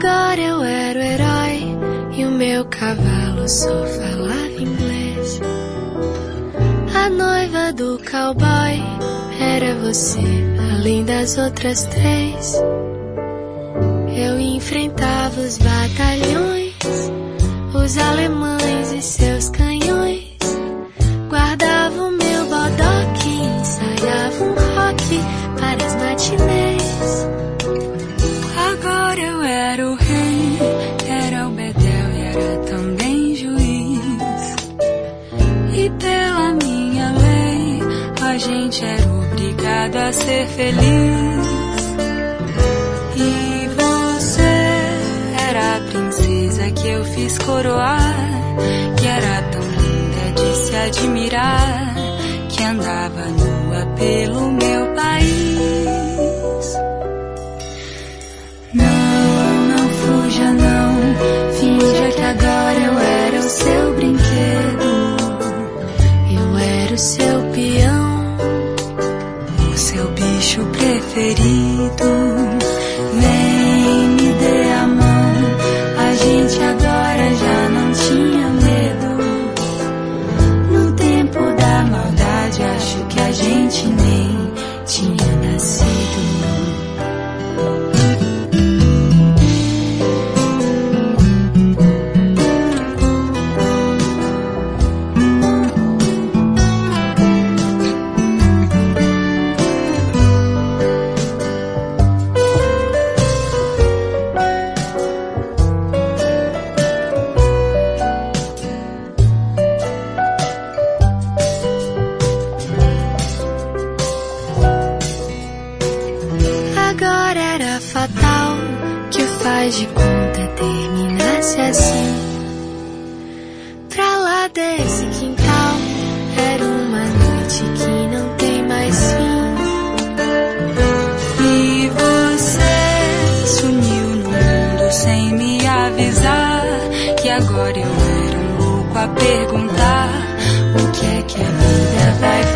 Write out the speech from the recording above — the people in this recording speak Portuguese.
Agora eu era o herói e o meu cavalo só falava inglês. A noiva do cowboy era você, além das outras três. Eu enfrentava os batalhões, os alemães e seus canhões. Guardava o meu bodoque e ensaiava um rock para as matinês. Agora eu era o rei, era o bedel e era também juiz. E pela minha lei, a gente era obrigado a ser feliz. E você era a princesa que eu fiz coroar, que era tão linda de se admirar, que andava nua pelo meu país. Não fuja não, finja que agora eu era o seu brinquedo. Eu era o seu peão, o seu bicho preferido. Vem, me dê a mão, a gente agora já não tinha medo. No tempo da maldade, acho que a gente nem tinha nascido. Agora era fatal que o faz de conta terminasse assim. Pra lá desse quintal era uma noite que não tem mais fim. E você sumiu no mundo sem me avisar, que agora eu era um louco a perguntar o que é que a vida vai fazer.